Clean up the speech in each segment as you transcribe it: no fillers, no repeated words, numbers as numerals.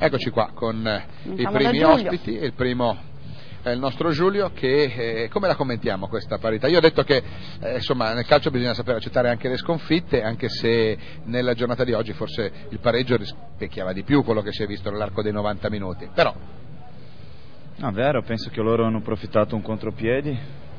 Eccoci qua con i primi ospiti. Il primo è il nostro Giulio che come la commentiamo questa parità? Io ho detto che insomma nel calcio bisogna sapere accettare anche le sconfitte, anche se nella giornata di oggi forse il pareggio rispecchiava di più quello che si è visto nell'arco dei 90 minuti, però no, vero, penso che loro hanno approfittato un contropiedi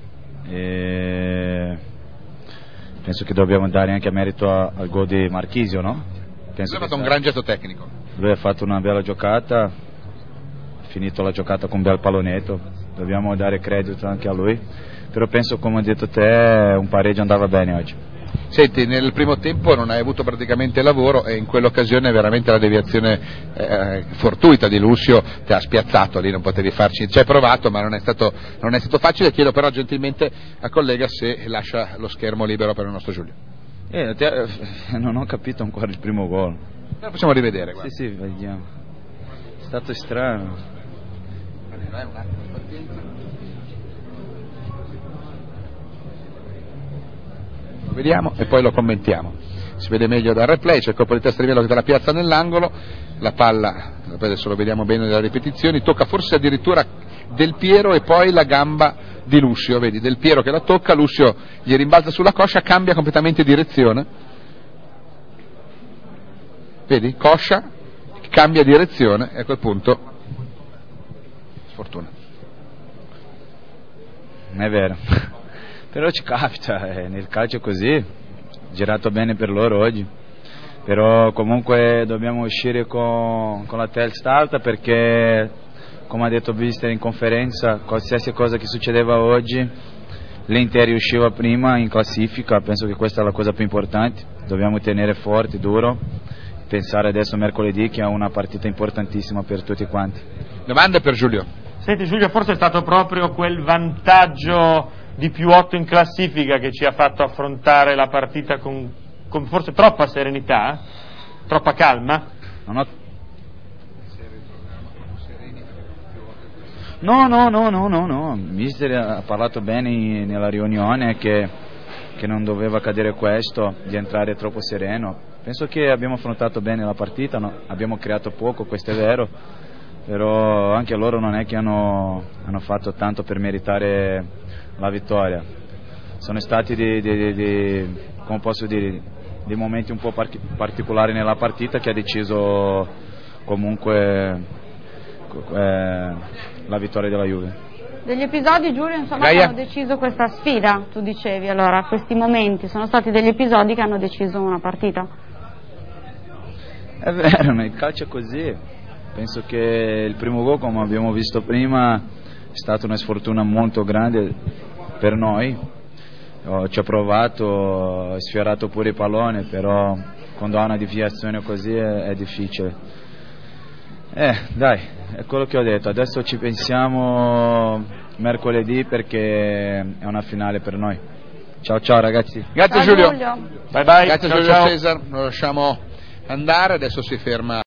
e penso che dobbiamo dare anche merito al gol di Marchisio, no? Penso lui ha fatto un gran gesto tecnico. Lui ha fatto una bella giocata, finito la giocata con un bel pallonetto, dobbiamo dare credito anche a lui, però penso, come ho detto te, un pareggio andava bene oggi. Senti, nel primo tempo non hai avuto praticamente lavoro e in quell'occasione veramente la deviazione fortuita di Lucio ti ha spiazzato, lì non potevi farci, ci hai provato ma non è stato facile. Chiedo però gentilmente al collega se lascia lo schermo libero per il nostro Giulio. Non ho capito ancora il primo gol. Lo possiamo rivedere, guarda. Sì, vediamo. È stato strano. Un attimo, pazienza. Lo vediamo e poi lo commentiamo. Si vede meglio dal replay, c'è il colpo di testa di Melo che dà la piazza nell'angolo, la palla, adesso lo vediamo bene dalle ripetizioni, tocca forse addirittura Del Piero e poi la gamba di Lucio, vedi Del Piero che la tocca, Lucio gli rimbalza sulla coscia, cambia completamente direzione, vedi, coscia, cambia direzione e a quel punto sfortuna. È vero, però ci capita, nel calcio è così, girato bene per loro oggi, però comunque dobbiamo uscire con la testa alta perché, come ha detto Bister in conferenza, qualsiasi cosa che succedeva oggi l'Inter usciva prima in classifica, penso che questa è la cosa più importante, dobbiamo tenere forte, duro, pensare adesso mercoledì che è una partita importantissima per tutti quanti. Domande per Giulio. Senti Giulio, forse è stato proprio quel vantaggio di +8 in classifica che ci ha fatto affrontare la partita con forse troppa serenità, troppa calma? No, Mister ha parlato bene nella riunione che non doveva accadere questo, di entrare troppo sereno. Penso che abbiamo affrontato bene la partita, no? Abbiamo creato poco, questo è vero, però anche loro non è che hanno fatto tanto per meritare la vittoria. Sono stati come posso dire, dei momenti un po' particolari nella partita che ha deciso comunque la vittoria della Juve. Degli episodi, Giulio, insomma, che hanno deciso questa sfida, tu dicevi, allora, questi momenti sono stati degli episodi che hanno deciso una partita. È vero, nel calcio è così, penso che il primo gol, come abbiamo visto prima, è stata una sfortuna molto grande per noi, ci ho provato, ho sfiorato pure il pallone, però quando ha una deviazione così è difficile. Dai, è quello che ho detto, adesso ci pensiamo mercoledì perché è una finale per noi. Ciao ragazzi. Grazie Ciao, Giulio. Bye bye. Grazie Ciao, Giulio ciao. Cesar, lo lasciamo andare, adesso si ferma